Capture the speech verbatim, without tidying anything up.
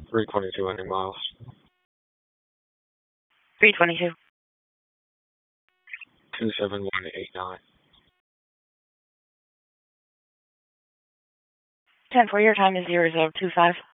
three twenty-two ending miles. three twenty-two. two seven one eight nine. ten four, your time is zero zero two five.